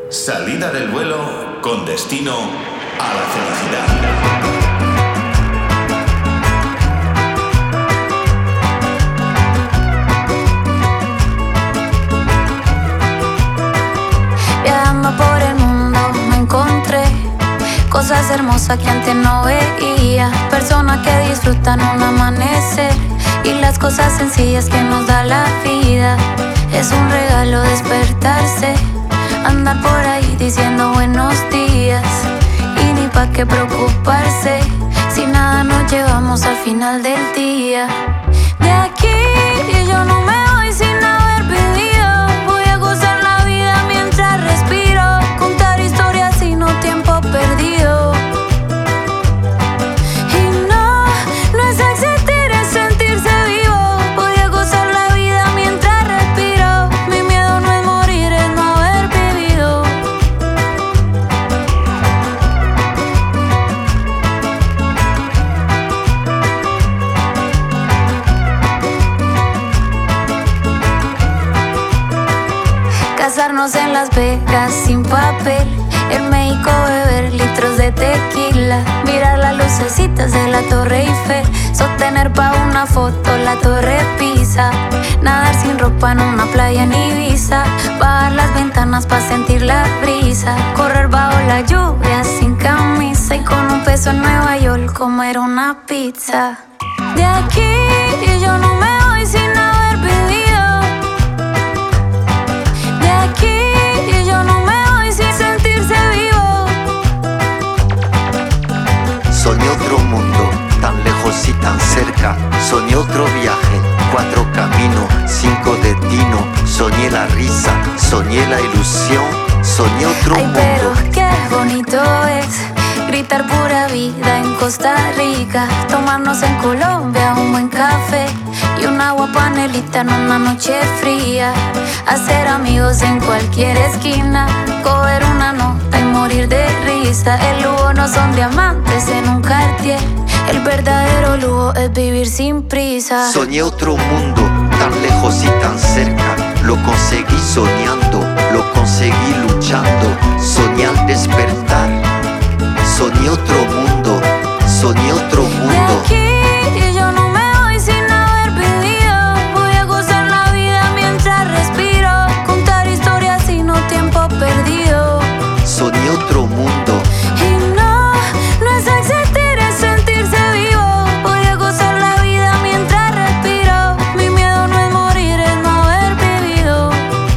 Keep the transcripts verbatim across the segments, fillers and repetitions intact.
Salida del vuelo con destino a la felicidad. Viajando por el mundo me encontré cosas hermosas que antes no veía, personas que disfrutan un amanecer y las cosas sencillas que nos da la vida. Es un regalo despertarse, andar por ahí diciendo buenos días y ni pa' qué preocuparse si nada nos llevamos al final del día. De aquí yo no me voy sin haber vivido, voy a gozar la vida mientras respiro, contar historias sino tiempo perdido. Y no, no es existir, es sentirse vivo, voy a gozar la vida mientras respiro, mi miedo no es morir, es no haber vivido. Casarnos en Las Vegas sin papel, en México beber litros de tequila, mirar las lucecitas de la Torre Eiffel, sostener pa' una foto la Torre Pisa, nadar sin ropa en una playa en Ibiza, bajar las ventanas pa' sentir la brisa, correr bajo la lluvia sin camisa y con un peso en Nueva York comer una pizza. De aquí yo no me voy sin haber vivido, de aquí yo no me voy sin sentirse vivo. Soñé otro mundo, tan lejos y tan cerca. Soñé otro viaje, cuatro caminos, cinco destinos. Soñé la risa, soñé la ilusión. Soñé otro Ay, mundo. pero qué bonito es gritar pura vida en Costa Rica, tomarnos en Colombia un buen café y un agua panelita en una noche fría, hacer amigos en cualquier esquina, coger una nota y morir de risa. El lujo no son diamantes en un Cartier, el verdadero lujo es vivir sin prisa. Soñé otro mundo, tan lejos y tan cerca. Lo conseguí soñando, lo conseguí luchando. Soñé al despertar. Soñé otro mundo, soñé otro mundo. De aquí yo no me voy sin haber vivido, voy a gozar la vida mientras respiro, contar historias sino tiempo perdido. Soñé otro mundo. Y no, no es existir, es sentirse vivo, voy a gozar la vida mientras respiro, mi miedo no es morir, es no haber vivido.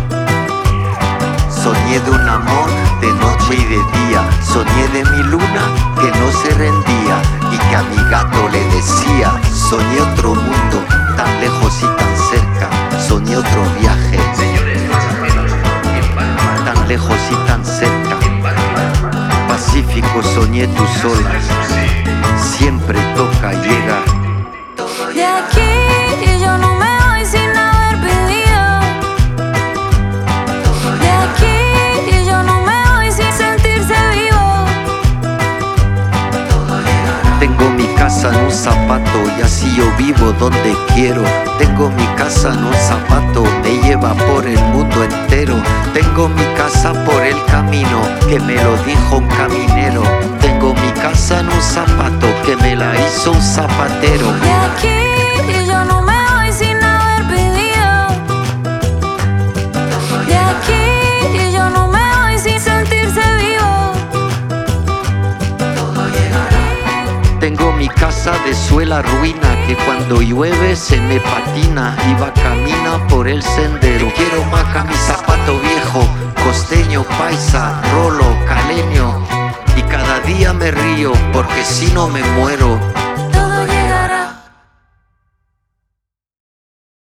Soñé de un amor de noche y de día. Soñé de mi luna que no se rendía y que a mi gato le decía. Soñé otro mundo, tan lejos y tan cerca. Soñé otro viaje, tan lejos y tan cerca. Pacífico, soñé tus olas, siempre toca llegar. De aquí yo no me voy sin haber vivido, de aquí yo no me voy sin sentirse vivo. Tengo mi casa en un zapato y así yo vivo donde quiero. Tengo mi casa en un zapato, me lleva por el mundo entero. Tengo mi casa por el camino, que me lo dijo un caminero. Tengo mi casa en un zapato, que me la hizo un zapatero. De aquí yo no me voy sin haber vivido, de aquí yo no me voy sin sentirse vivo. Tengo mi casa de suela ruina, que cuando llueve se me patina y va camina por el sendero. Quiero maca mi zapato viejo, costeño, paisa, rolo, caleño. Y cada día me río porque si no me muero.